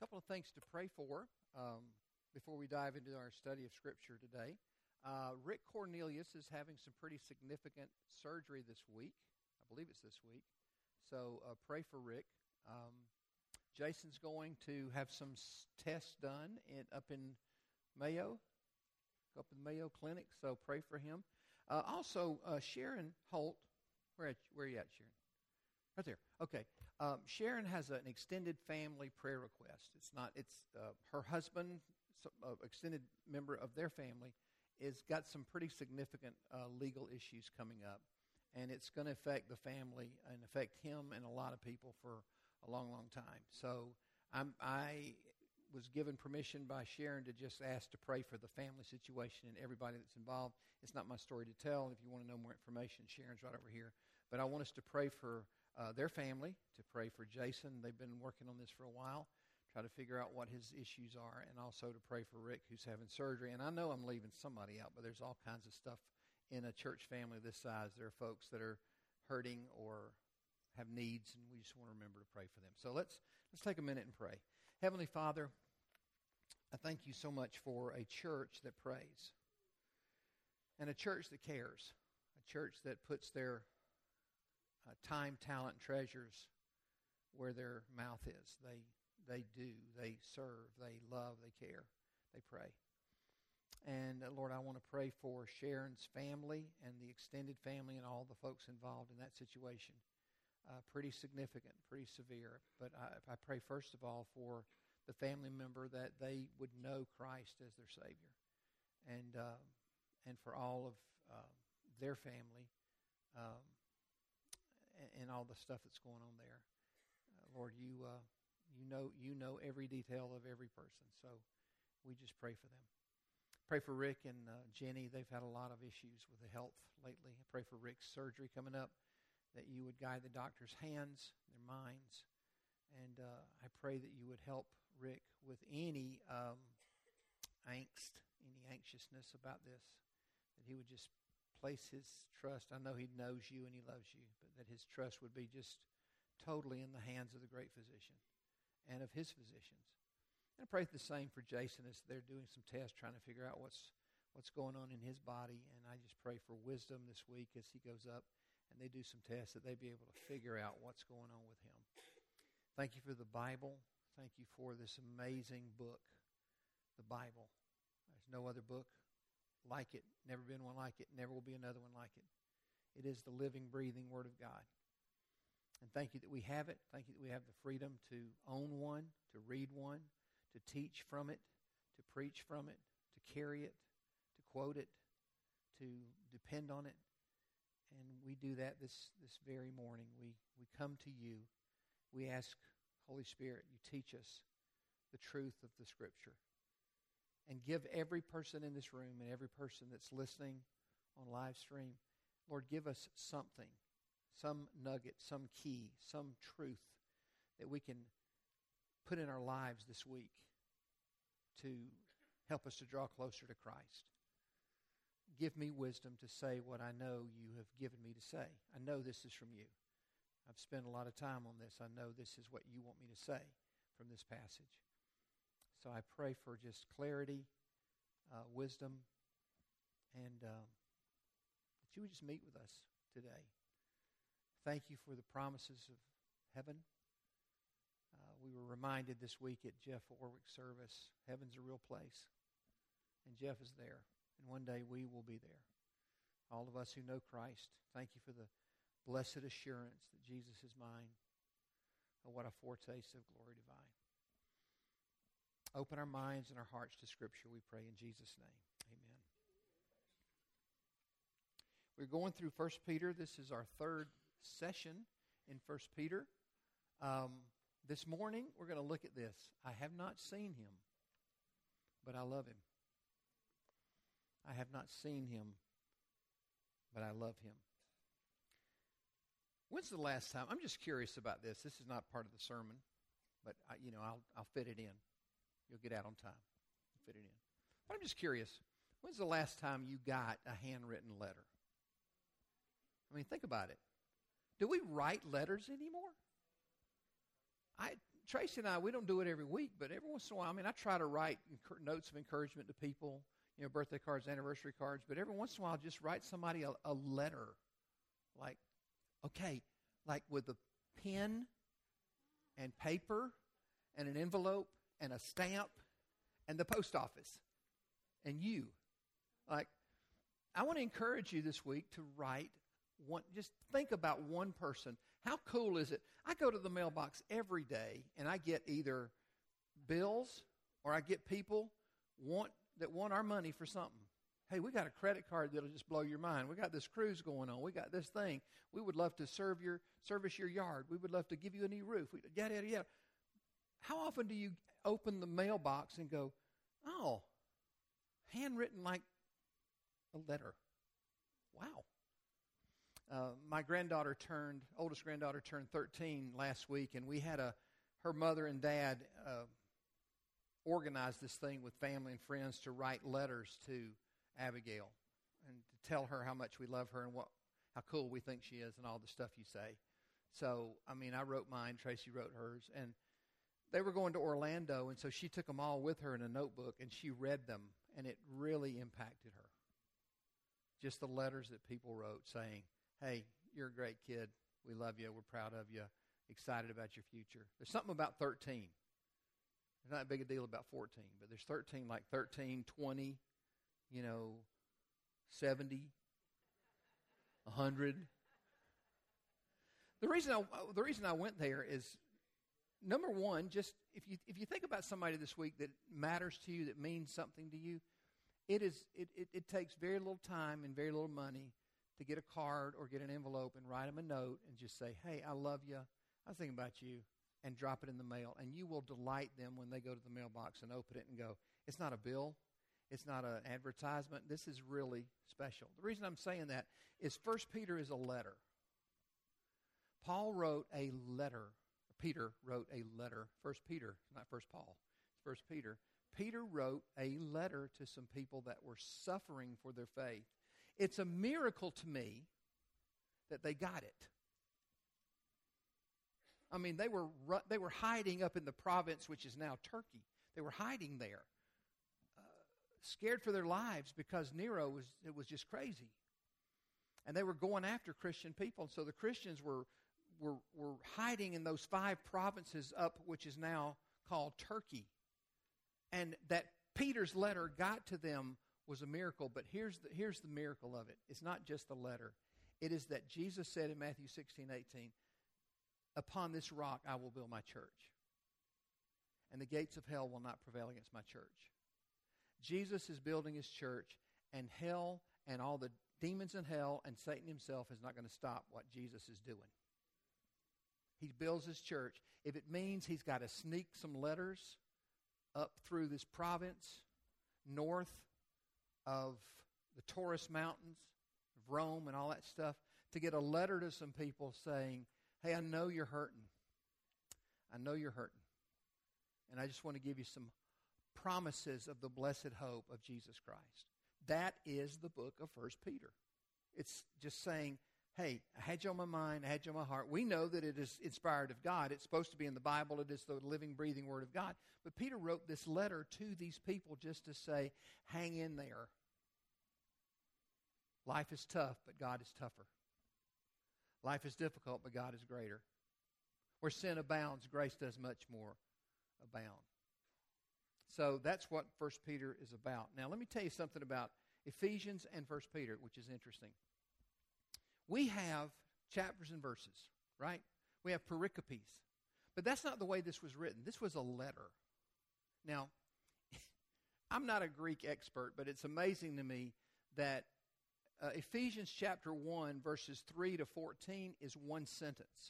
couple of things to pray for before we dive into our study of Scripture today. Rick Cornelius is having some pretty significant surgery this week. I believe it's this week. So pray for Rick. Jason's going to have some tests done up in Mayo, up in the Mayo Clinic. So pray for him. Also, Sharon Holt. Where are you at, Sharon? Right there. Okay. Sharon has an extended family prayer request. It's her husband, extended member of their family, is got some pretty significant legal issues coming up, and it's going to affect the family and affect him and a lot of people for a long, long time. So I was given permission by Sharon to just ask to pray for the family situation and everybody that's involved. It's not my story to tell. If you want to know more information, Sharon's right over here. But I want us to pray for their family, to pray for Jason. They've been working on this for a while, try to figure out what his issues are, and also to pray for Rick, who's having surgery. And I know I'm leaving somebody out, but there's all kinds of stuff in a church family this size. There are folks that are hurting or have needs, and we just want to remember to pray for them. So let's take a minute and pray. Heavenly Father, I thank you so much for a church that prays and a church that cares, a church that puts their time, talent, treasures where their mouth is. They do. They serve. They love. They care. They pray. And Lord, I want to pray for Sharon's family and the extended family and all the folks involved in that situation. Pretty significant, pretty severe. But I pray first of all for the family member that they would know Christ as their Savior, and for all of their family and all the stuff that's going on there. Lord, you know every detail of every person, so we just pray for them. Pray for Rick and Jenny. They've had a lot of issues with the health lately. I pray for Rick's surgery coming up, that you would guide the doctor's hands, their minds, and I pray that you would help Rick with any angst, any anxiousness about this, that he would just place his trust. I know he knows you and he loves you, but that his trust would be just totally in the hands of the great physician and of his physicians. And I pray the same for Jason as they're doing some tests, trying to figure out what's going on in his body. And I just pray for wisdom this week as he goes up and they do some tests, that they be able to figure out what's going on with him. Thank you for the Bible. Thank you for this amazing book, the Bible. There's no other book like it, never been one like it, never will be another one like it. It is the living, breathing Word of God. And thank you that we have it. Thank you that we have the freedom to own one, to read one, to teach from it, to preach from it, to carry it, to quote it, to depend on it. And we do that this very morning. We come to you. We ask, Holy Spirit, you teach us the truth of the Scripture. And give every person in this room and every person that's listening on live stream, Lord, give us something, some nugget, some key, some truth that we can put in our lives this week to help us to draw closer to Christ. Give me wisdom to say what I know you have given me to say. I know this is from you. I've spent a lot of time on this. I know this is what you want me to say from this passage. So I pray for just clarity, wisdom, and that you would just meet with us today. Thank you for the promises of heaven. We were reminded this week at Jeff Orwick's service, heaven's a real place, and Jeff is there, and one day we will be there. All of us who know Christ, thank you for the blessed assurance that Jesus is mine. Oh, what a foretaste of glory divine. Open our minds and our hearts to Scripture, we pray in Jesus' name. Amen. We're going through 1 Peter. This is our third session in 1 Peter. This morning, we're going to look at this. I have not seen him, but I love him. I have not seen him, but I love him. When's the last time? I'm just curious about this. This is not part of the sermon, but I'll fit it in. You'll get out on time. Fit it in. But I'm just curious. When's the last time you got a handwritten letter? I mean, think about it. Do we write letters anymore? Tracy and I, we don't do it every week, but every once in a while, I try to write notes of encouragement to people, birthday cards, anniversary cards, but every once in a while, just write somebody a letter. Like with a pen and paper and an envelope and a stamp and the post office and you. I want to encourage you this week to write one. Just think about one person. How cool is it? I go to the mailbox every day and I get either bills or I get people that want our money for something. Hey, we got a credit card that'll just blow your mind. We got this cruise going on. We got this thing. We would love to service your yard. We would love to give you a new roof. Yada, yada, yada. How often do you open the mailbox and go, oh, handwritten like a letter? Wow. My oldest granddaughter turned 13 last week, and we had her mother and dad organized this thing with family and friends to write letters to Abigail and to tell her how much we love her and how cool we think she is and all the stuff you say. So, I wrote mine, Tracy wrote hers, and they were going to Orlando, and so she took them all with her in a notebook, and she read them, and it really impacted her. Just the letters that people wrote saying, hey, you're a great kid. We love you. We're proud of you. Excited about your future. There's something about 13. There's not a big a deal about 14, but there's 13, like 13, 20, 70, 100. The reason I went there is, number one, just if you think about somebody this week that matters to you, that means something to you, it takes very little time and very little money to get a card or get an envelope and write them a note and just say, hey, I love you. I was thinking about you, and drop it in the mail. And you will delight them when they go to the mailbox and open it and go, it's not a bill. It's not an advertisement. This is really special. The reason I'm saying that is 1 Peter is a letter. Paul wrote a letter. Peter wrote a letter. 1 Peter, not 1 Paul. It's 1 Peter. Peter wrote a letter to some people that were suffering for their faith. It's a miracle to me that they got it. They were hiding up in the province, which is now Turkey. They were hiding there, scared for their lives because Nero was just crazy. And they were going after Christian people. So the Christians were hiding in those 5 provinces up, which is now called Turkey. And that Peter's letter got to them was a miracle. But here's the miracle of it. It's not just the letter. It is that Jesus said in Matthew 16:18, upon this rock I will build my church, and the gates of hell will not prevail against my church. Jesus is building his church, and hell and all the demons in hell and Satan himself is not going to stop what Jesus is doing. He builds his church. If it means he's got to sneak some letters up through this province, north of the Taurus Mountains, of Rome and all that stuff, to get a letter to some people saying, hey, I know you're hurting. I know you're hurting. And I just want to give you some promises of the blessed hope of Jesus Christ. That is the book of 1 Peter. It's just saying, hey, I had you on my mind, I had you on my heart. We know that it is inspired of God. It's supposed to be in the Bible. It is the living, breathing Word of God. But Peter wrote this letter to these people just to say, hang in there. Life is tough, but God is tougher. Life is difficult, but God is greater. Where sin abounds, grace does much more abound. So that's what 1 Peter is about. Now, let me tell you something about Ephesians and 1 Peter, which is interesting. We have chapters and verses, right? We have pericopes. But that's not the way this was written. This was a letter. Now, I'm not a Greek expert, but it's amazing to me that Ephesians chapter 1, verses 3 to 14 is one sentence.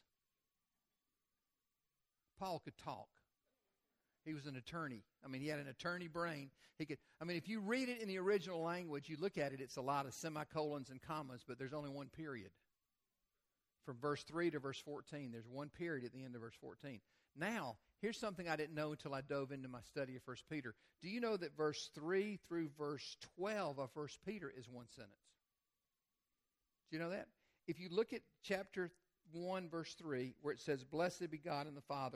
Paul could talk. He was an attorney. He had an attorney brain. If you read it in the original language, you look at it, it's a lot of semicolons and commas, but there's only one period. From verse 3 to verse 14, there's one period at the end of verse 14. Now, here's something I didn't know until I dove into my study of 1 Peter. Do you know that verse 3 through verse 12 of 1 Peter is one sentence? Do you know that? If you look at chapter 1, verse 3, where it says, blessed be God and the Father,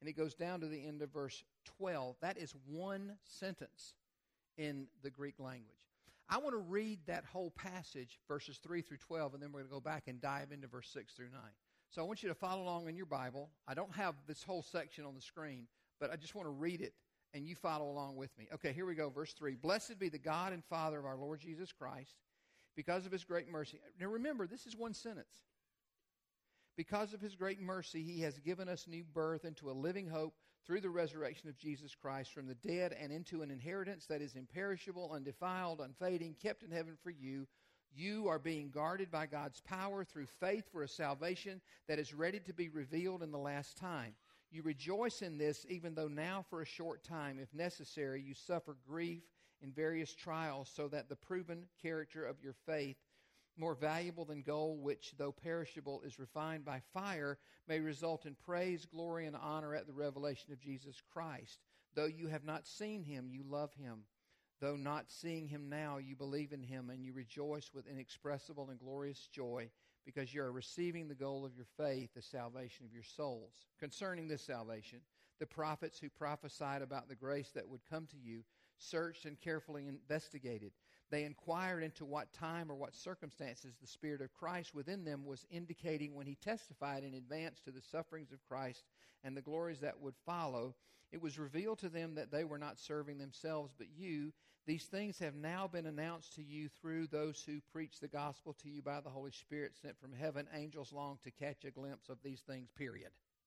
and it goes down to the end of verse 12. That is one sentence in the Greek language. I want to read that whole passage, verses 3 through 12, and then we're going to go back and dive into verse 6 through 9. So I want you to follow along in your Bible. I don't have this whole section on the screen, but I just want to read it, and you follow along with me. Okay, here we go, verse 3. Blessed be the God and Father of our Lord Jesus Christ, because of his great mercy. Now remember, this is one sentence. Because of his great mercy, he has given us new birth into a living hope through the resurrection of Jesus Christ from the dead, and into an inheritance that is imperishable, undefiled, unfading, kept in heaven for you. You are being guarded by God's power through faith for a salvation that is ready to be revealed in the last time. You rejoice in this, even though now for a short time, if necessary, you suffer grief in various trials, so that the proven character of your faith, more valuable than gold, which, though perishable, is refined by fire, may result in praise, glory, and honor at the revelation of Jesus Christ. Though you have not seen him, you love him. Though not seeing him now, you believe in him, and you rejoice with inexpressible and glorious joy, because you are receiving the goal of your faith, the salvation of your souls. Concerning this salvation, the prophets who prophesied about the grace that would come to you searched and carefully investigated. They inquired into what time or what circumstances the Spirit of Christ within them was indicating when he testified in advance to the sufferings of Christ and the glories that would follow. It was revealed to them that they were not serving themselves but you. These things have now been announced to you through those who preach the gospel to you by the Holy Spirit sent from heaven. Angels long to catch a glimpse of these things, period.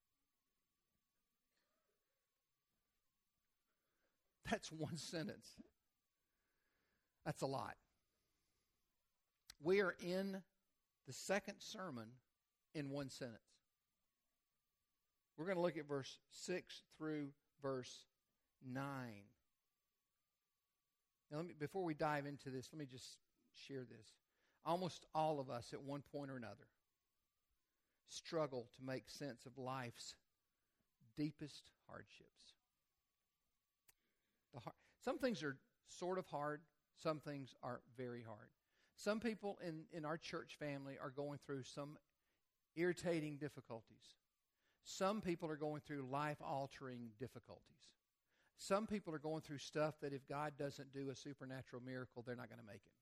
That's one sentence. That's a lot. We are in the second sermon in one sentence. We're going to look at verse 6 through verse 9. Now, before we dive into this, let me just share this. Almost all of us at one point or another struggle to make sense of life's deepest hardships. Some things are sort of hard. Some things are very hard. Some people in our church family are going through some irritating difficulties. Some people are going through life-altering difficulties. Some people are going through stuff that if God doesn't do a supernatural miracle, they're not going to make it.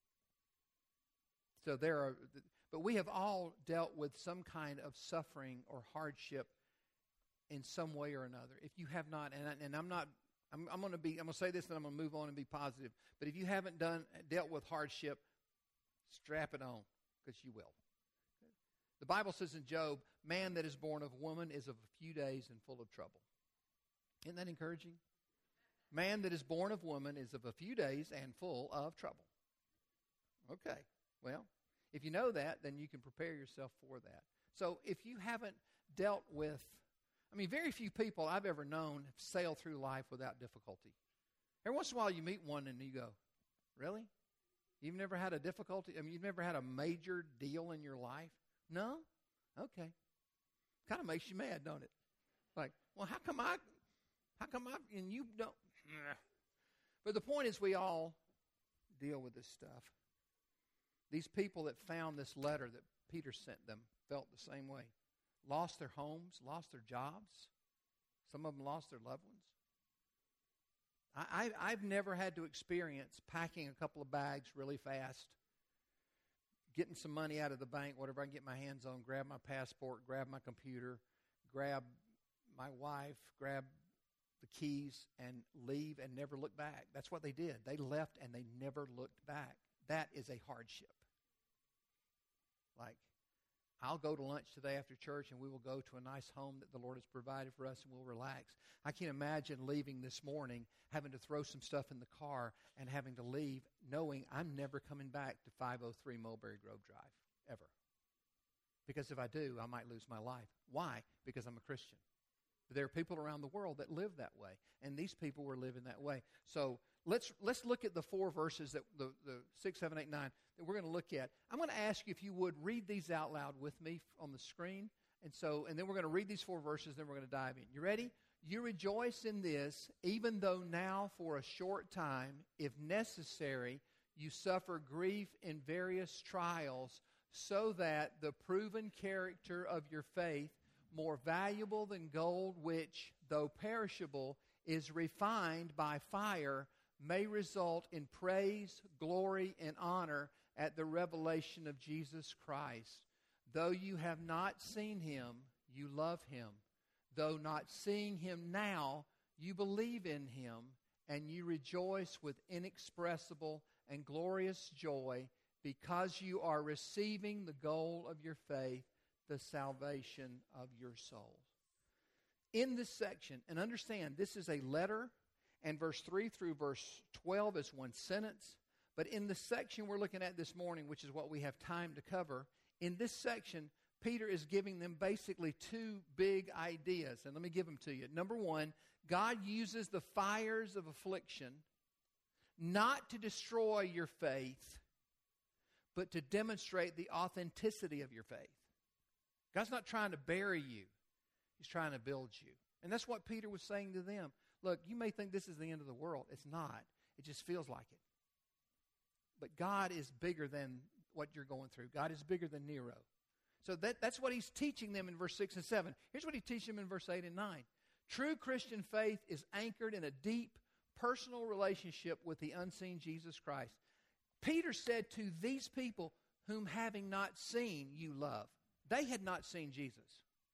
So but we have all dealt with some kind of suffering or hardship in some way or another. If you have not, and I'm going to say this, and I'm going to move on and be positive. But if you haven't dealt with hardship, strap it on, because you will. The Bible says in Job, man that is born of woman is of a few days and full of trouble. Isn't that encouraging? Man that is born of woman is of a few days and full of trouble. Okay, well, if you know that, then you can prepare yourself for that. So if you haven't dealt with, very few people I've ever known have sailed through life without difficulty. Every once in a while you meet one and you go, really? You've never had a difficulty? You've never had a major deal in your life? No? Okay. Kind of makes you mad, don't it? Like, well, how come I, and you don't? But the point is we all deal with this stuff. These people that found this letter that Peter sent them felt the same way. Lost their homes, lost their jobs. Some of them lost their loved ones. I've never had to experience packing a couple of bags really fast, getting some money out of the bank, whatever I can get my hands on, grab my passport, grab my computer, grab my wife, grab the keys, and leave and never look back. That's what they did. They left and they never looked back. That is a hardship. Like, I'll go to lunch today after church, and we will go to a nice home that the Lord has provided for us, and we'll relax. I can't imagine leaving this morning, having to throw some stuff in the car, and having to leave, knowing I'm never coming back to 503 Mulberry Grove Drive, ever. Because if I do, I might lose my life. Why? Because I'm a Christian. But there are people around the world that live that way, and these people were living that way. So let's look at the four verses, that the 6, 7, 8, 9, that we're going to look at. I'm going to ask you if you would read these out loud with me on the screen. And then we're going to read these four verses, then we're going to dive in. You ready? You rejoice in this, even though now for a short time, if necessary, you suffer grief in various trials, so that the proven character of your faith, more valuable than gold, which, though perishable, is refined by fire, may result in praise, glory, and honor at the revelation of Jesus Christ. Though you have not seen him, you love him. Though not seeing him now, you believe in him, and you rejoice with inexpressible and glorious joy because you are receiving the goal of your faith, the salvation of your souls. In this section, and understand, this is a letter, and verse 3 through verse 12 is one sentence. But in the section we're looking at this morning, which is what we have time to cover, in this section, Peter is giving them basically two big ideas. And let me give them to you. Number one, God uses the fires of affliction not to destroy your faith, but to demonstrate the authenticity of your faith. God's not trying to bury you. He's trying to build you. And that's what Peter was saying to them. Look, you may think this is the end of the world. It's not. It just feels like it. But God is bigger than what you're going through. God is bigger than Nero. So that's what he's teaching them in verse 6 and 7. Here's what he teaches them in verse 8 and 9. True Christian faith is anchored in a deep personal relationship with the unseen Jesus Christ. Peter said to these people whom having not seen you love. They had not seen Jesus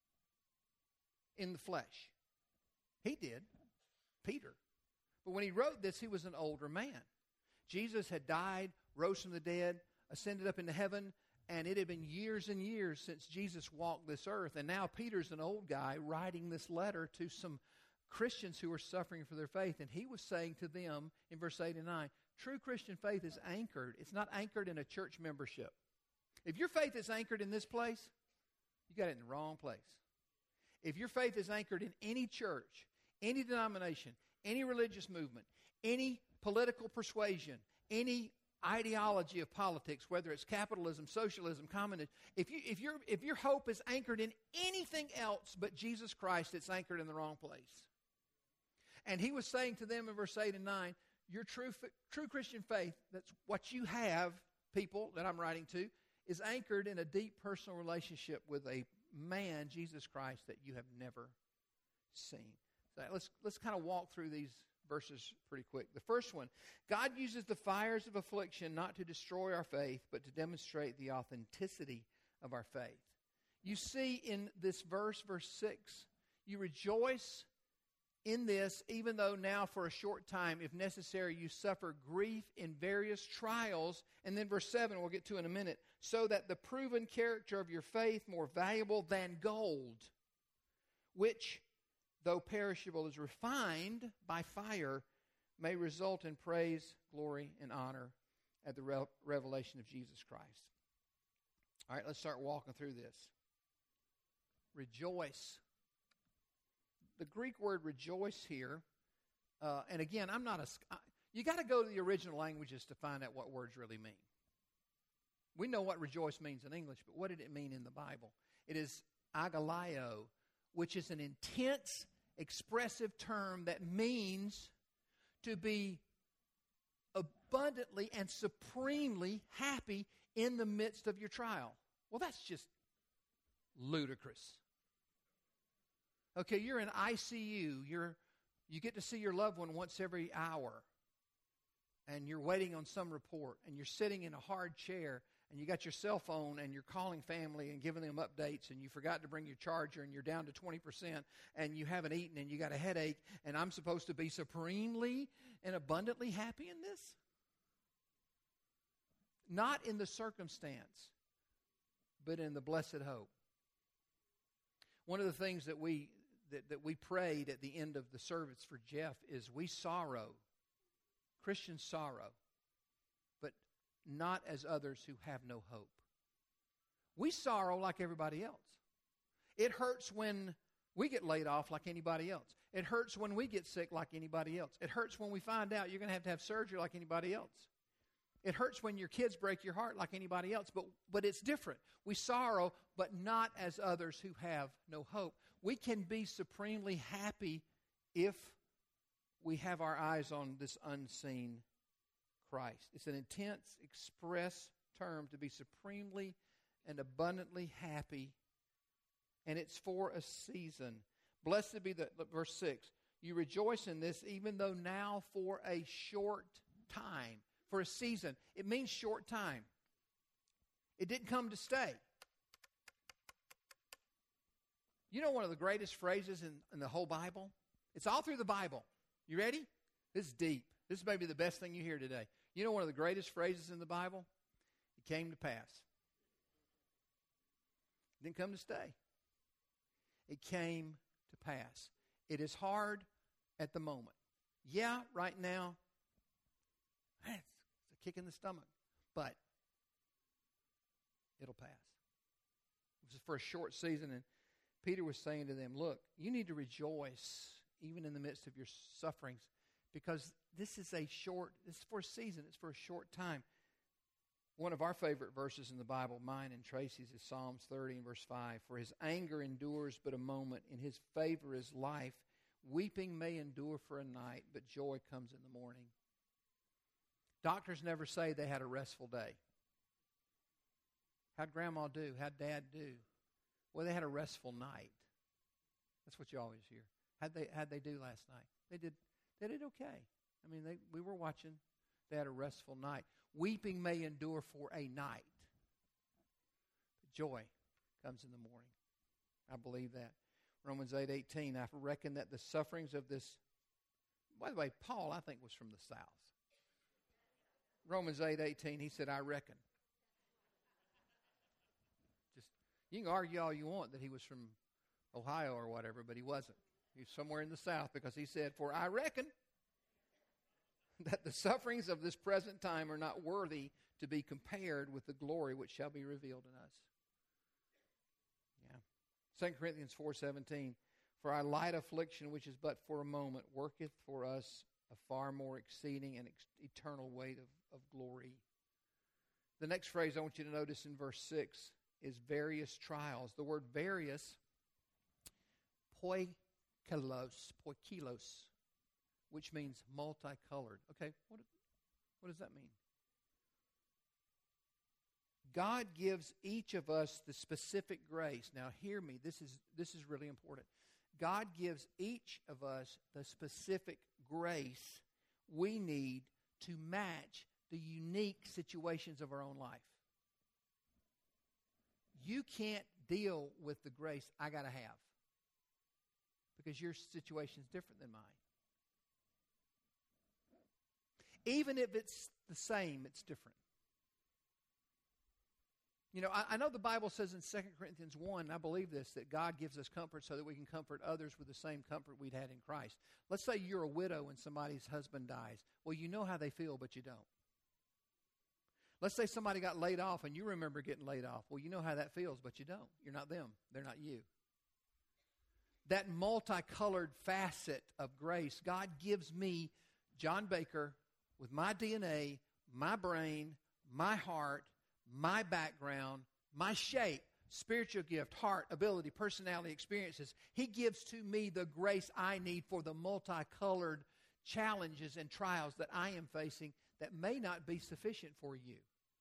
in the flesh. He did, Peter. But when he wrote this, he was an older man. Jesus had died, rose from the dead, ascended up into heaven, and it had been years and years since Jesus walked this earth. And now Peter's an old guy writing this letter to some Christians who were suffering for their faith. And he was saying to them in verse 8 and 9, true Christian faith is anchored. It's not anchored in a church membership. If your faith is anchored in this place, you got it in the wrong place. If your faith is anchored in any church, any denomination, any religious movement, any political persuasion, any ideology of politics, whether it's capitalism, socialism, communism, if your hope is anchored in anything else but Jesus Christ, it's anchored in the wrong place. And he was saying to them in verse 8 and 9, your true Christian faith, that's what you have, people that I'm writing to, is anchored in a deep personal relationship with a man, Jesus Christ, that you have never seen. So let's kind of walk through these verses pretty quick. The first one, God uses the fires of affliction not to destroy our faith, but to demonstrate the authenticity of our faith. You see in this verse 6, you rejoice in this, even though now for a short time, if necessary, you suffer grief in various trials. And then verse 7, we'll get to in a minute, so that the proven character of your faith, more valuable than gold, which, though perishable, is refined by fire, may result in praise, glory, and honor at the revelation of Jesus Christ. All right, let's start walking through this. Rejoice. The Greek word rejoice here, and again, you got to go to the original languages to find out what words really mean. We know what rejoice means in English, but what did it mean in the Bible? It is agalio, which is an intense, expressive term that means to be abundantly and supremely happy in the midst of your trial. Well, that's just ludicrous. Okay, you're in ICU. You get to see your loved one once every hour, and you're waiting on some report, and you're sitting in a hard chair, and you got your cell phone, and you're calling family and giving them updates, and you forgot to bring your charger, and you're down to 20%, and you haven't eaten, and you got a headache, and I'm supposed to be supremely and abundantly happy in this? Not in the circumstance, but in the blessed hope. One of the things that we prayed at the end of the service for Jeff is we sorrow, Christians sorrow, but not as others who have no hope. We sorrow like everybody else. It hurts when we get laid off like anybody else. It hurts when we get sick like anybody else. It hurts when we find out you're going to have surgery like anybody else. It hurts when your kids break your heart like anybody else, but it's different. We sorrow, but not as others who have no hope. We can be supremely happy if we have our eyes on this unseen Christ. It's an intense, express term to be supremely and abundantly happy and it's for a season. Blessed be verse 6, you rejoice in this even though now for a short time, for a season. It means short time. It didn't come to stay. You know one of the greatest phrases in the whole Bible? It's all through the Bible. You ready? This is deep. This is maybe the best thing you hear today. You know one of the greatest phrases in the Bible? It came to pass. It didn't come to stay. It came to pass. It is hard at the moment. Yeah, right now, it's a kick in the stomach, but it'll pass. It was for a short season, and Peter was saying to them, look, you need to rejoice even in the midst of your sufferings, because this is for a season. It's for a short time. One of our favorite verses in the Bible, mine and Tracy's, is Psalms 30 and verse 5. For his anger endures but a moment. In his favor is life. Weeping may endure for a night, but joy comes in the morning. Doctors never say they had a restful day. How'd Grandma do? How'd Dad do? Well, they had a restful night. That's what you always hear. How'd they do last night? They did okay. I mean, we were watching. They had a restful night. Weeping may endure for a night, but joy comes in the morning. I believe that. Romans 8:18, I reckon that the sufferings of this, by the way, Paul, I think, was from the South. Romans 8:18, he said, I reckon. You can argue all you want that he was from Ohio or whatever, but he wasn't. He was somewhere in the South, because he said, for I reckon that the sufferings of this present time are not worthy to be compared with the glory which shall be revealed in us. Yeah. 2 Corinthians 4:17, for our light affliction, which is but for a moment, worketh for us a far more exceeding and eternal weight of glory. The next phrase I want you to notice in verse 6 is various trials. The word various, poikilos, which means multicolored. Okay, what does that mean? God gives each of us the specific grace. Now hear me, this is really important. God gives each of us the specific grace we need to match the unique situations of our own life. You can't deal with the grace I got to have, because your situation is different than mine. Even if it's the same, it's different. You know, I know the Bible says in 2 Corinthians 1, and I believe this, that God gives us comfort so that we can comfort others with the same comfort we'd had in Christ. Let's say you're a widow and somebody's husband dies. Well, you know how they feel, but you don't. Let's say somebody got laid off and you remember getting laid off. Well, you know how that feels, but you don't. You're not them. They're not you. That multicolored facet of grace, God gives me, John Baker, with my DNA, my brain, my heart, my background, my shape, spiritual gift, heart, ability, personality, experiences. He gives to me the grace I need for the multicolored challenges and trials that I am facing that may not be sufficient for you.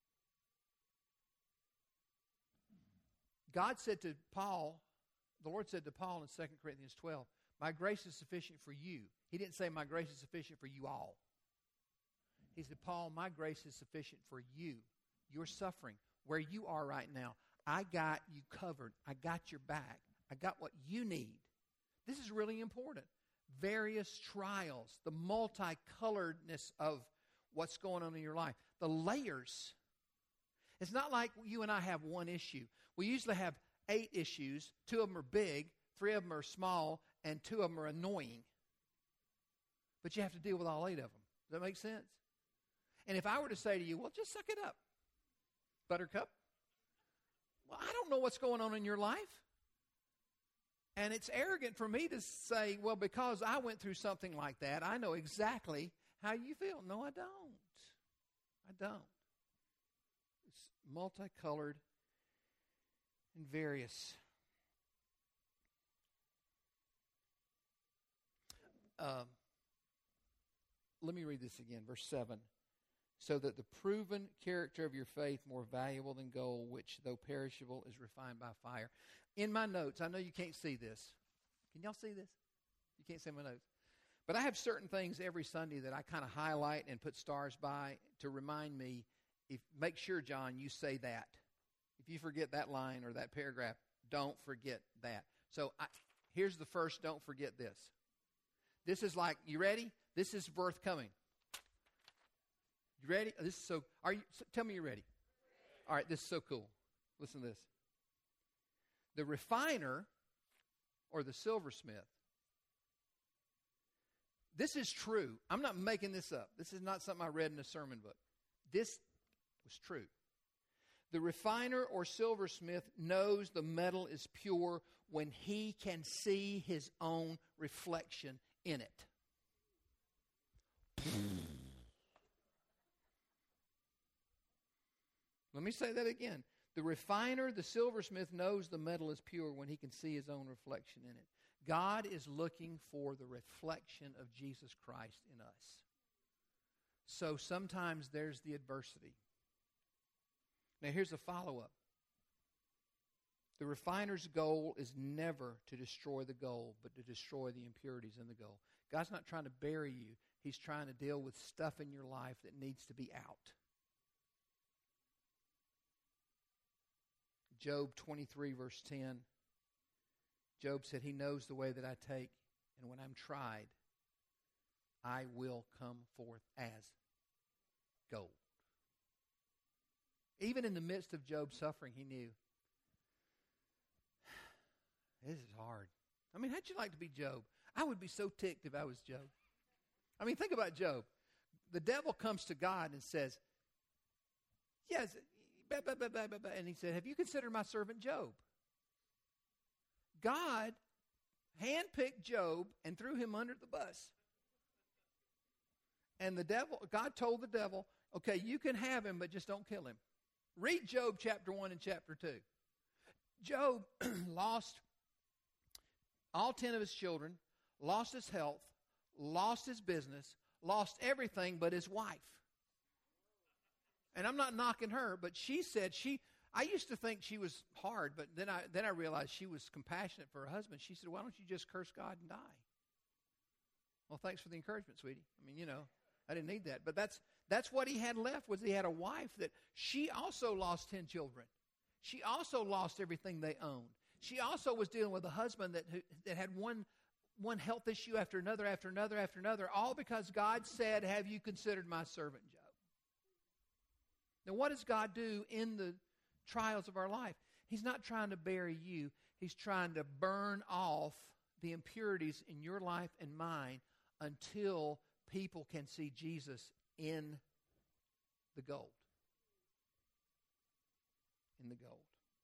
God said to Paul, the Lord said to Paul in 2 Corinthians 12, my grace is sufficient for you. He didn't say my grace is sufficient for you all. He said, Paul, my grace is sufficient for you. You're suffering. Where you are right now, I got you covered. I got your back. I got what you need. This is really important. Various trials, the multicoloredness of what's going on in your life, the layers. It's not like you and I have one issue. We usually have 8 issues. 2 of them are big, 3 of them are small, and 2 of them are annoying. But you have to deal with all 8 of them. Does that make sense? And if I were to say to you, well, just suck it up, Buttercup. Well, I don't know what's going on in your life. And it's arrogant for me to say, well, because I went through something like that, I know exactly how you feel. No, I don't. I don't. It's multicolored and various. Let me read this again, verse 7. so that the proven character of your faith, more valuable than gold, which though perishable is refined by fire. In my notes, I know you can't see this. Can y'all see this? You can't see my notes. But I have certain things every Sunday that I kind of highlight and put stars by to remind me, make sure, John, you say that. If you forget that line or that paragraph, don't forget that. So here's the first, don't forget this. This is like, you ready? This is birth coming. You ready? This is tell me you're ready. All right, this is so cool. Listen to this. The refiner, or the silversmith, this is true. I'm not making this up. This is not something I read in a sermon book. This was true. The refiner or silversmith knows the metal is pure when he can see his own reflection in it. Let me say that again. The refiner, the silversmith, knows the metal is pure when he can see his own reflection in it. God is looking for the reflection of Jesus Christ in us. So sometimes there's the adversity. Now here's a follow-up. The refiner's goal is never to destroy the gold, but to destroy the impurities in the gold. God's not trying to bury you. He's trying to deal with stuff in your life that needs to be out. Job 23, verse 10. Job said, He knows the way that I take, and when I'm tried, I will come forth as gold. Even in the midst of Job's suffering, he knew, this is hard. I mean, how'd you like to be Job? I would be so ticked if I was Job. I mean, think about Job. The devil comes to God and says, yes, and he said, have you considered my servant Job? God handpicked Job and threw him under the bus. And God told the devil, okay, you can have him, but just don't kill him. Read Job chapter 1 and chapter 2. Job lost all 10 of his children, lost his health, lost his business, lost everything but his wife. And I'm not knocking her, but she said I used to think she was hard, but then I realized she was compassionate for her husband. She said, why don't you just curse God and die? Well, thanks for the encouragement, sweetie. I mean, I didn't need that. But that's what he had left, was he had a wife that she also lost 10 children. She also lost everything they owned. She also was dealing with a husband that had one health issue after another, all because God said, have you considered my servant Job? Now, what does God do in the trials of our life? He's not trying to bury you. He's trying to burn off the impurities in your life and mine until people can see Jesus in the gold. In the gold.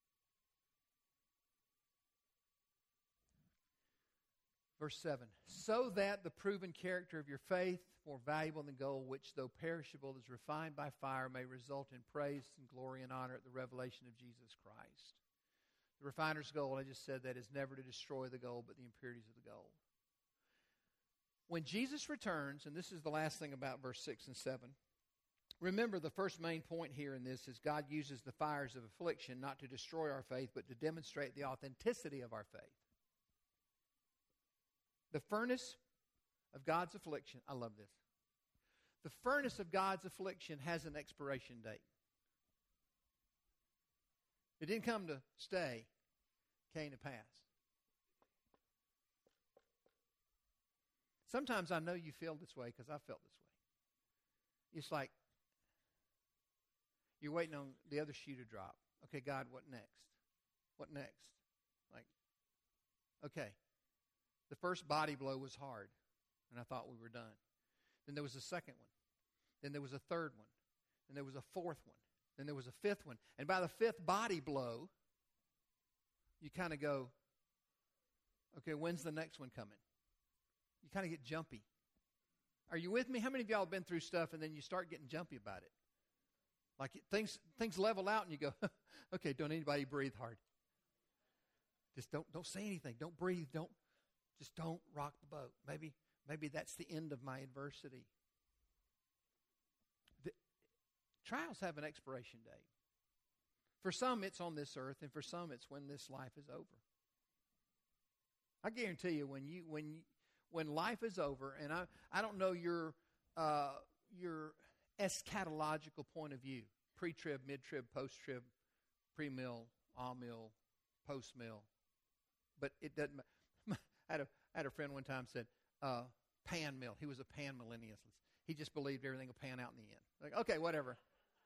Verse 7, so that the proven character of your faith, more valuable than gold, which though perishable is refined by fire, may result in praise and glory and honor at the revelation of Jesus Christ. The refiner's goal, I just said that, is never to destroy the gold, but the impurities of the gold. When Jesus returns, and this is the last thing about verse 6 and 7, remember the first main point here in this is God uses the fires of affliction not to destroy our faith, but to demonstrate the authenticity of our faith. The furnace of God's affliction, I love this. The furnace of God's affliction has an expiration date. It didn't come to stay, it came to pass. Sometimes I know you feel this way because I felt this way. It's like you're waiting on the other shoe to drop. Okay, God, what next? What next? Like, okay. The first body blow was hard, and I thought we were done. Then there was a second one. Then there was a third one. Then there was a fourth one. Then there was a fifth one. And by the fifth body blow, you kind of go, okay, when's the next one coming? You kind of get jumpy. Are you with me? How many of y'all have been through stuff and then you start getting jumpy about it? Like things level out and you go, okay, don't anybody breathe hard. Just don't say anything. Don't breathe. Just don't rock the boat. Maybe that's the end of my adversity. Trials have an expiration date. For some, it's on this earth, and for some, it's when this life is over. I guarantee you, when life is over, and I don't know your eschatological point of view, pre-trib, mid-trib, post-trib, pre-mill, all-mill, post-mill, but it doesn't matter. I had a friend one time said, pan mill. He was a pan millennialist. He just believed everything would pan out in the end. Like, okay, whatever.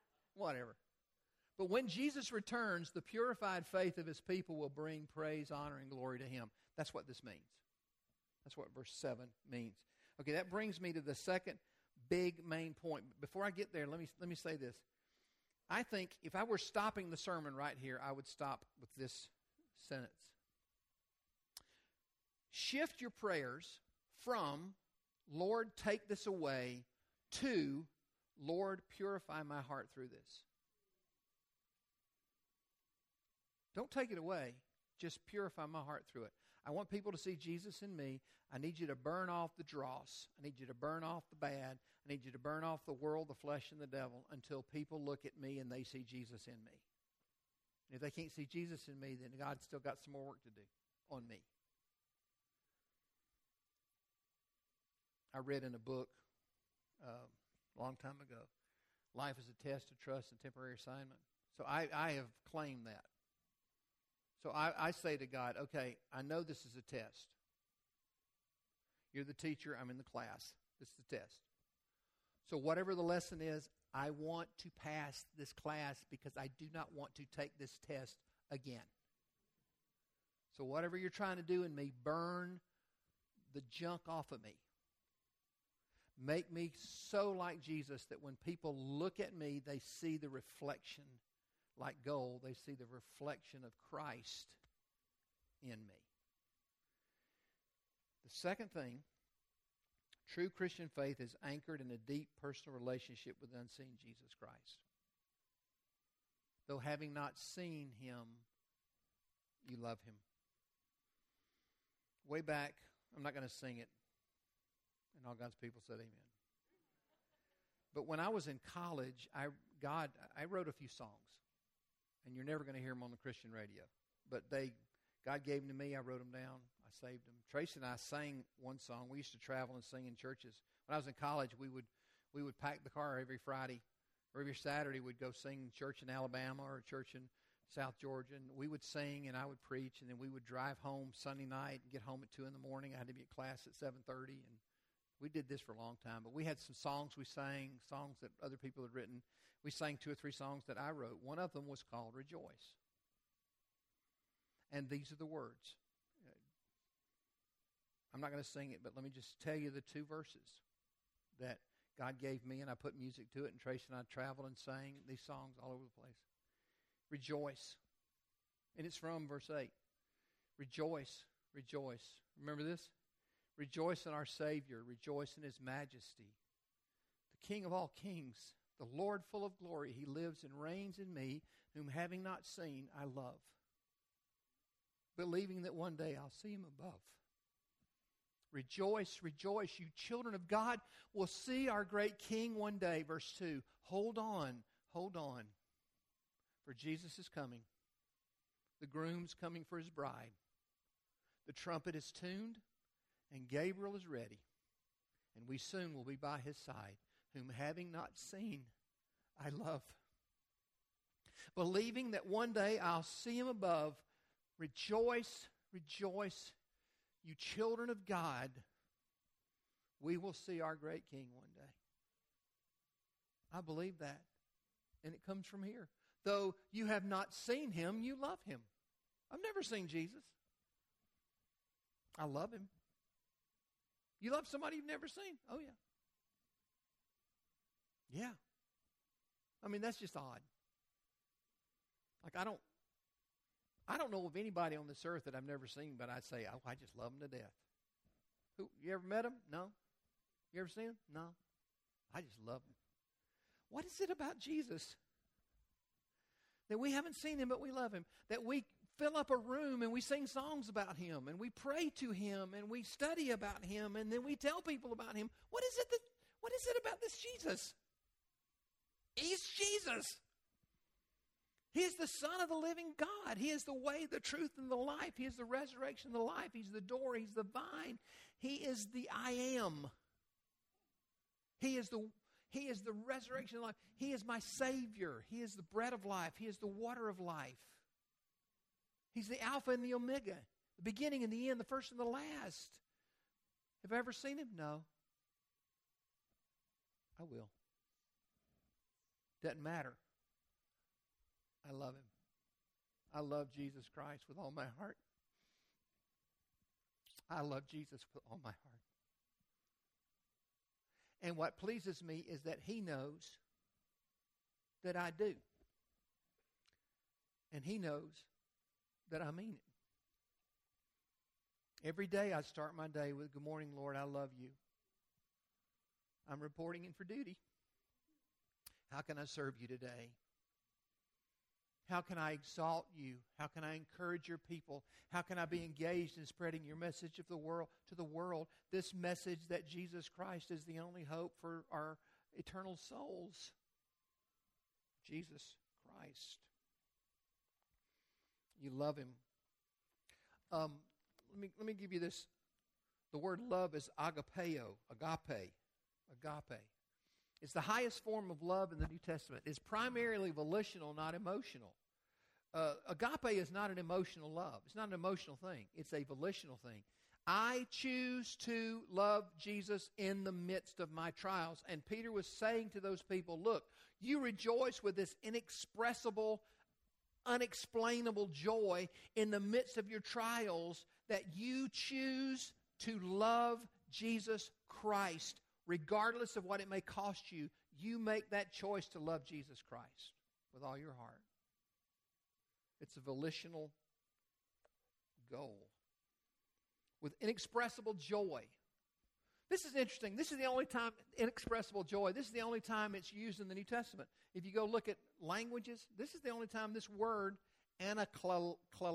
But when Jesus returns, the purified faith of his people will bring praise, honor, and glory to him. That's what this means. That's what verse 7 means. Okay, that brings me to the second big main point. Before I get there, let me say this. I think if I were stopping the sermon right here, I would stop with this sentence. Shift your prayers from, Lord, take this away, to, Lord, purify my heart through this. Don't take it away. Just purify my heart through it. I want people to see Jesus in me. I need you to burn off the dross. I need you to burn off the bad. I need you to burn off the world, the flesh, and the devil until people look at me and they see Jesus in me. And if they can't see Jesus in me, then God's still got some more work to do on me. I read in a book a long time ago, life is a test of trust and temporary assignment. So I have claimed that. So I say to God, okay, I know this is a test. You're the teacher. I'm in the class. This is the test. So whatever the lesson is, I want to pass this class because I do not want to take this test again. So whatever you're trying to do in me, burn the junk off of me. Make me so like Jesus that when people look at me, they see the reflection like gold. They see the reflection of Christ in me. The second thing, true Christian faith is anchored in a deep personal relationship with the unseen Jesus Christ. Though having not seen him, you love him. Way back, I'm not going to sing it. And all God's people said amen. But when I was in college, I wrote a few songs. And you're never going to hear them on the Christian radio. But God gave them to me. I wrote them down. I saved them. Tracy and I sang one song. We used to travel and sing in churches. When I was in college, we would pack the car every Friday. Or every Saturday, we'd go sing church in Alabama or church in South Georgia. And we would sing and I would preach. And then we would drive home Sunday night and get home at 2 in the morning. I had to be at class at 7:30. And we did this for a long time. But we had some songs we sang, songs that other people had written. We sang 2 or 3 songs that I wrote. One of them was called Rejoice. And these are the words. I'm not going to sing it, but let me just tell you the 2 verses that God gave me, and I put music to it, and Tracy and I traveled and sang these songs all over the place. Rejoice. And it's from verse 8. Rejoice, rejoice. Remember this? Rejoice in our Savior. Rejoice in his majesty. The King of all kings, the Lord full of glory, he lives and reigns in me, whom having not seen, I love, believing that one day I'll see him above. Rejoice, rejoice, you children of God will see our great King one day. Verse 2, hold on, for Jesus is coming. The groom's coming for his bride. The trumpet is tuned, and Gabriel is ready, and we soon will be by his side, whom having not seen, I love. Believing that one day I'll see him above, rejoice, rejoice, you children of God. We will see our great King one day. I believe that, and it comes from here. Though you have not seen him, you love him. I've never seen Jesus. I love him. You love somebody you've never seen? Oh, yeah. Yeah. I mean, that's just odd. Like, I don't know of anybody on this earth that I've never seen, but I'd say, oh, I just love him to death. Who? You ever met him? No. You ever seen him? No. I just love him. What is it about Jesus that we haven't seen him, but we love him? That we fill up a room and we sing songs about him and we pray to him and we study about him and then we tell people about him. What is it about this Jesus? He's Jesus. He is the Son of the living God. He is the way, the truth, and the life. He is the resurrection and the life. He's the door. He's the vine. He is the I am. He is the resurrection and life. He is my Savior. He is the bread of life. He is the water of life. He's the Alpha and the Omega, the beginning and the end, the first and the last. Have I ever seen Him? No. I will. Doesn't matter. I love Him. I love Jesus Christ with all my heart. I love Jesus with all my heart. And what pleases me is that He knows that I do. And He knows that I mean it. Every day I start my day with, good morning, Lord, I love you. I'm reporting in for duty. How can I serve you today? How can I exalt you? How can I encourage your people? How can I be engaged in spreading your message of the world to the world? This message that Jesus Christ is the only hope for our eternal souls. Jesus Christ. You love Him. Let me give you this. The word love is agapeo, agape. It's the highest form of love in the New Testament. It's primarily volitional, not emotional. Agape is not an emotional love. It's not an emotional thing. It's a volitional thing. I choose to love Jesus in the midst of my trials. And Peter was saying to those people, look, you rejoice with this inexpressible, unexplainable joy in the midst of your trials that you choose to love Jesus Christ. Regardless of what it may cost you, you make that choice to love Jesus Christ with all your heart. It's a volitional goal. With inexpressible joy. This is interesting. This is the only time, inexpressible joy, this is the only time it's used in the New Testament. If you go look at languages, this is the only time this word, anaklaleto.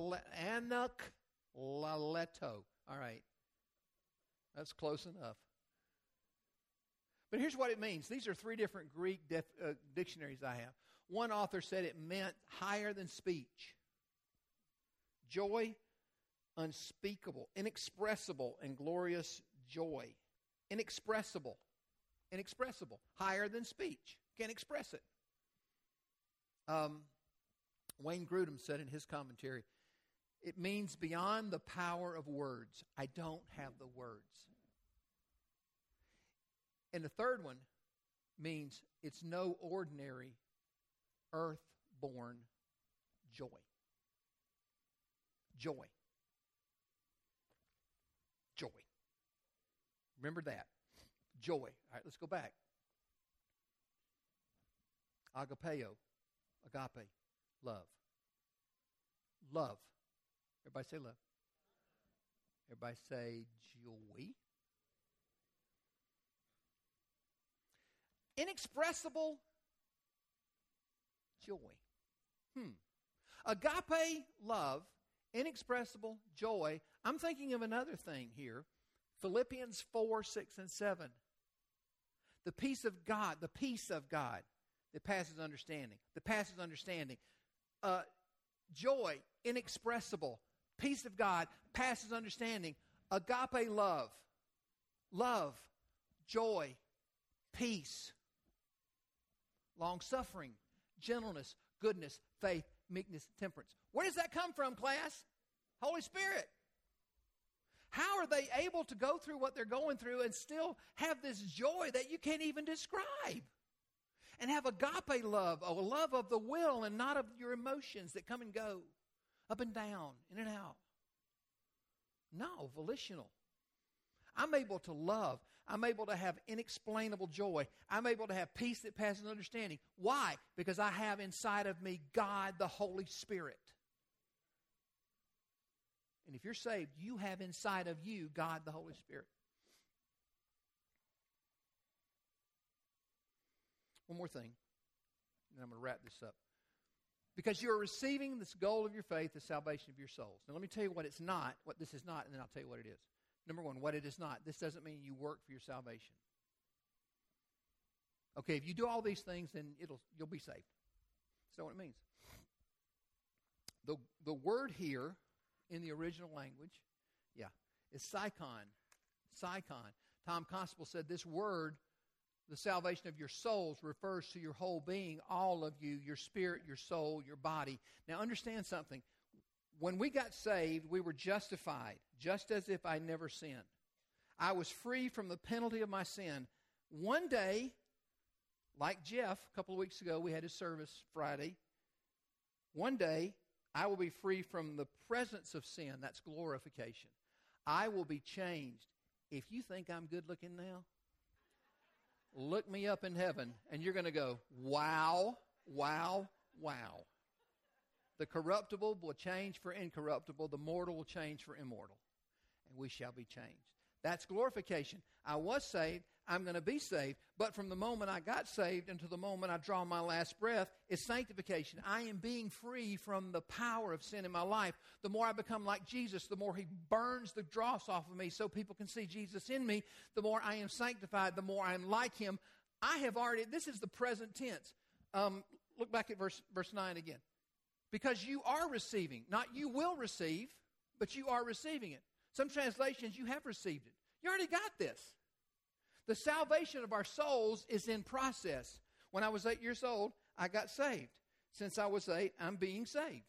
All right. That's close enough. But here's what it means. These are three different Greek dictionaries I have. One author said it meant higher than speech. Joy, unspeakable, inexpressible, and glorious joy. Inexpressible. Higher than speech. Can't express it. Wayne Grudem said in his commentary, it means beyond the power of words. I don't have the words. And the third one means it's no ordinary earth-born joy. Joy. Remember that. Joy. All right, let's go back. Agapeo. Agape. Love. Love. Everybody say love. Everybody say joy. Inexpressible joy. Agape love, inexpressible joy. I'm thinking of another thing here. Philippians 4, 6, and 7. The peace of God that passes understanding. Joy, inexpressible. Peace of God passes understanding. Agape love. Love, joy, peace. Long-suffering, gentleness, goodness, faith, meekness, temperance. Where does that come from, class? Holy Spirit. How are they able to go through what they're going through and still have this joy that you can't even describe? And have agape love, a love of the will and not of your emotions that come and go, up and down, in and out. No, volitional. I'm able to love. I'm able to have inexplainable joy. I'm able to have peace that passes understanding. Why? Because I have inside of me God, the Holy Spirit. And if you're saved, you have inside of you God, the Holy Spirit. One more thing, and I'm going to wrap this up. Because you're receiving this goal of your faith, the salvation of your souls. Now let me tell you what it's not, what this is not, and then I'll tell you what it is. Number one, what it is not. This doesn't mean you work for your salvation. Okay, if you do all these things, then you'll be saved. That's not what it means. The word here in the original language, is psychon. Psychon. Tom Constable said this word, the salvation of your souls, refers to your whole being, all of you, your spirit, your soul, your body. Now understand something. When we got saved, we were justified, just as if I never sinned. I was free from the penalty of my sin. One day, like Jeff, a couple of weeks ago, we had his service Friday. One day, I will be free from the presence of sin. That's glorification. I will be changed. If you think I'm good looking now, look me up in heaven, and you're going to go, wow, wow, wow. The corruptible will change for incorruptible. The mortal will change for immortal. And we shall be changed. That's glorification. I was saved. I'm going to be saved. But from the moment I got saved until the moment I draw my last breath is sanctification. I am being free from the power of sin in my life. The more I become like Jesus, the more He burns the dross off of me so people can see Jesus in me. The more I am sanctified, the more I am like Him. I have already, this is the present tense. Look back at verse 9 again. Because you are receiving, not you will receive, but you are receiving it. Some translations, you have received it. You already got this. The salvation of our souls is in process. When I was 8 years old, I got saved. Since I was 8, I'm being saved.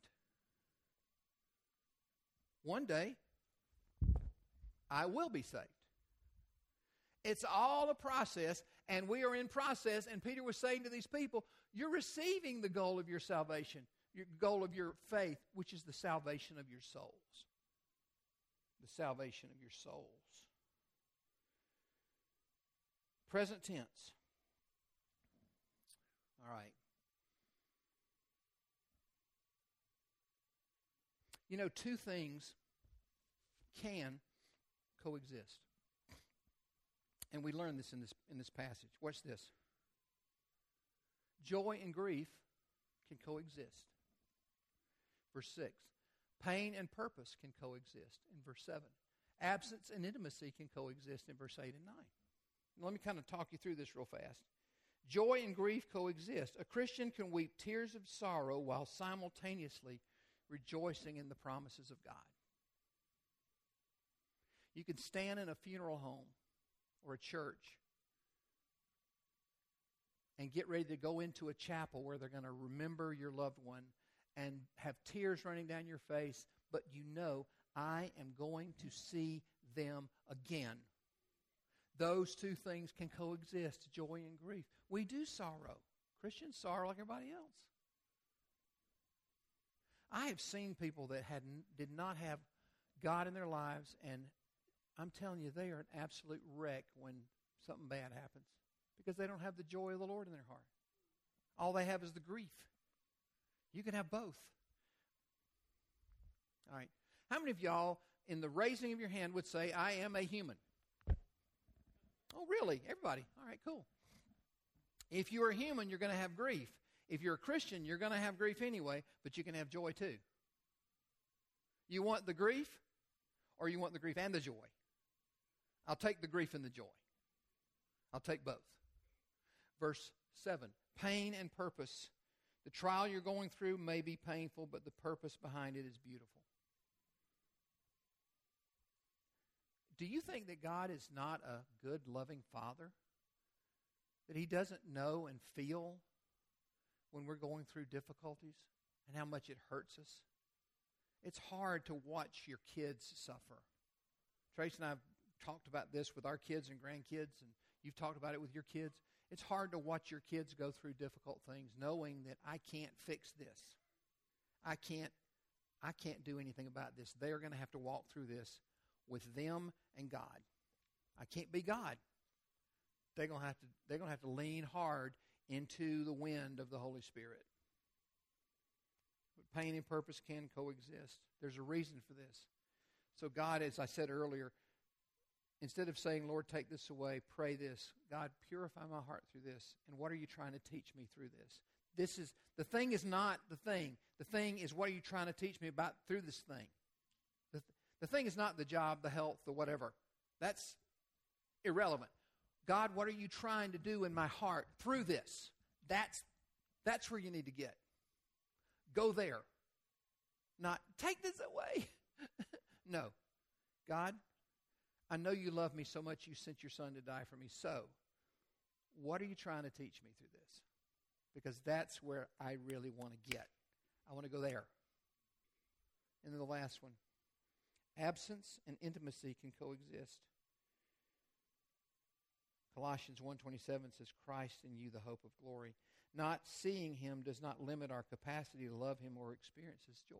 One day, I will be saved. It's all a process, and we are in process, and Peter was saying to these people, you're receiving the goal of your salvation, your goal of your faith, which is the salvation of your souls. The salvation of your souls. Present tense. All right. You know, two things can coexist. And we learn this in this passage. Watch this. Joy and grief can coexist. Verse 6. Pain and purpose can coexist in verse 7. Absence and intimacy can coexist in verse 8 and 9. Let me kind of talk you through this real fast. Joy and grief coexist. A Christian can weep tears of sorrow while simultaneously rejoicing in the promises of God. You can stand in a funeral home or a church and get ready to go into a chapel where they're going to remember your loved one and have tears running down your face, but you know, I am going to see them again. Those two things can coexist, joy and grief. We do sorrow. Christians sorrow like everybody else. I have seen people that did not have God in their lives, and I'm telling you, they are an absolute wreck when something bad happens because they don't have the joy of the Lord in their heart. All they have is the grief. You can have both. All right. How many of y'all, in the raising of your hand, would say, I am a human? Oh, really? Everybody? All right, cool. If you're a human, you're going to have grief. If you're a Christian, you're going to have grief anyway, but you can have joy too. You want the grief, or you want the grief and the joy? I'll take the grief and the joy. I'll take both. Verse 7, pain and purpose. The trial you're going through may be painful, but the purpose behind it is beautiful. Do you think that God is not a good, loving Father? That He doesn't know and feel when we're going through difficulties and how much it hurts us? It's hard to watch your kids suffer. Trace and I have talked about this with our kids and grandkids, and you've talked about it with your kids. It's hard to watch your kids go through difficult things knowing that I can't fix this. I can't do anything about this. They're going to have to walk through this with them and God. I can't be God. They're going to have to lean hard into the wind of the Holy Spirit. But pain and purpose can coexist. There's a reason for this. So God, as I said earlier, instead of saying, Lord, take this away, pray this. God, purify my heart through this. And what are you trying to teach me through this? The thing is not the thing. The thing is, what are you trying to teach me about through this thing? The thing is not the job, the health, the whatever. That's irrelevant. God, what are you trying to do in my heart through this? That's where you need to get. Go there. Not, take this away. No. God, I know you love me so much you sent your son to die for me. So, what are you trying to teach me through this? Because that's where I really want to get. I want to go there. And then the last one. Absence and intimacy can coexist. Colossians 1:27 says, Christ in you, the hope of glory. Not seeing him does not limit our capacity to love him or experience his joy.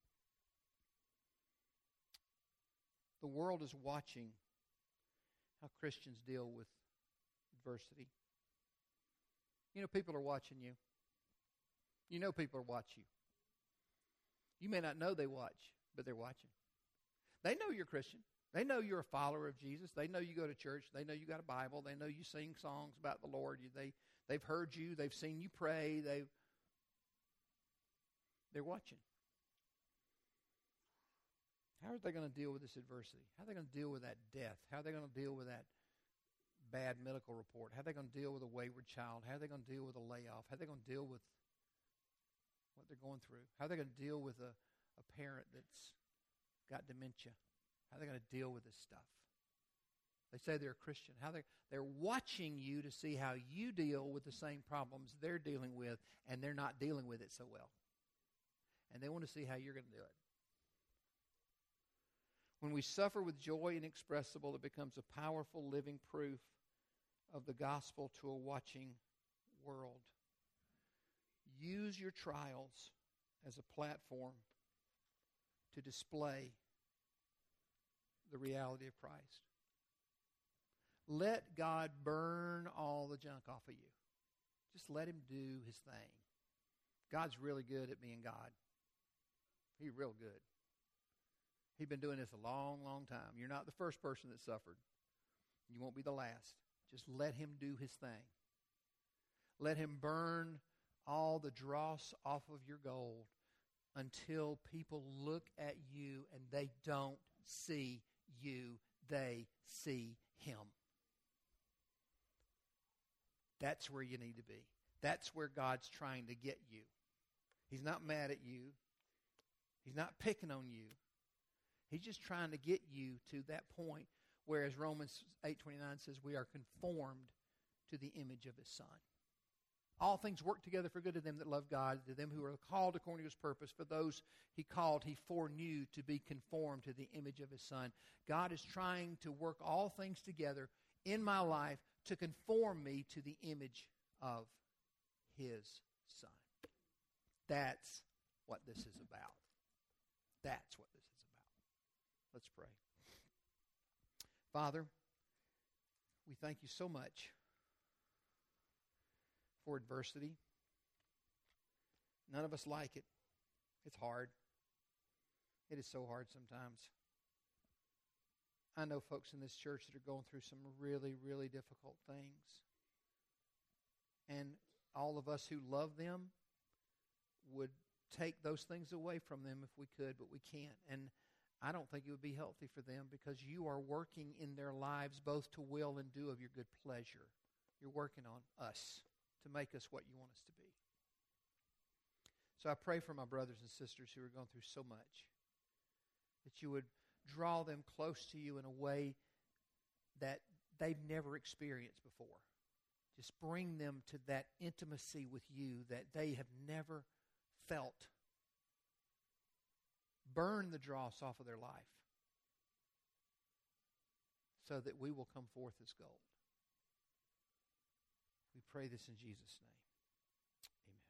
The world is watching how Christians deal with adversity. You know, people are watching you. You know people watch you. You may not know they watch, but they're watching. They know you're Christian. They know you're a follower of Jesus. They know you go to church. They know you got a Bible. They know you sing songs about the Lord. They've heard you. They've seen you pray. They're watching. How are they going to deal with this adversity? How are they going to deal with that death? How are they going to deal with that bad medical report? How are they going to deal with a wayward child? How are they going to deal with a layoff? How are they going to deal with what they're going through? How are they going to deal with a parent that's got dementia? How are they going to deal with this stuff? They say they're a Christian. They're watching you to see how you deal with the same problems they're dealing with, and they're not dealing with it so well. And they want to see how you're going to do it. When we suffer with joy inexpressible, it becomes a powerful living proof of the gospel to a watching world. Use your trials as a platform to display the reality of Christ. Let God burn all the junk off of you. Just let him do his thing. God's really good at being God. He's real good. He's been doing this a long, long time. You're not the first person that suffered. You won't be the last. Just let him do his thing. Let him burn all the dross off of your gold until people look at you and they don't see you. They see him. That's where you need to be. That's where God's trying to get you. He's not mad at you. He's not picking on you. He's just trying to get you to that point where, as Romans 8:29 says, we are conformed to the image of his Son. All things work together for good to them that love God, to them who are called according to his purpose. For those he called, he foreknew to be conformed to the image of his Son. God is trying to work all things together in my life to conform me to the image of his Son. That's what this is about. That's what this is about. Let's pray. Father, we thank you so much for adversity. None of us like it. It's hard. It is so hard sometimes. I know folks in this church that are going through some really, really difficult things. And all of us who love them would take those things away from them if we could, but we can't. And I don't think it would be healthy for them, because you are working in their lives both to will and do of your good pleasure. You're working on us to make us what you want us to be. So I pray for my brothers and sisters who are going through so much, that you would draw them close to you in a way that they've never experienced before. Just bring them to that intimacy with you that they have never felt. Burn the dross off of their life so that we will come forth as gold. We pray this in Jesus' name. Amen.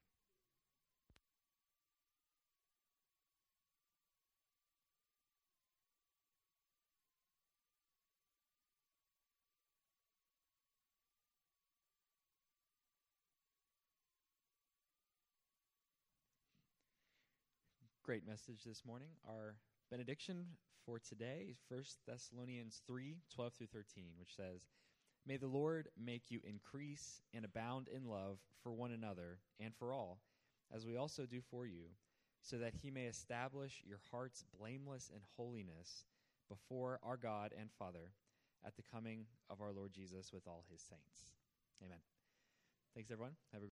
Great message this morning. Our benediction for today is 1 Thessalonians 3:12 through 13, which says, "May the Lord make you increase and abound in love for one another and for all, as we also do for you, so that he may establish your hearts blameless in holiness before our God and Father at the coming of our Lord Jesus with all his saints. Amen. Thanks, everyone. Have a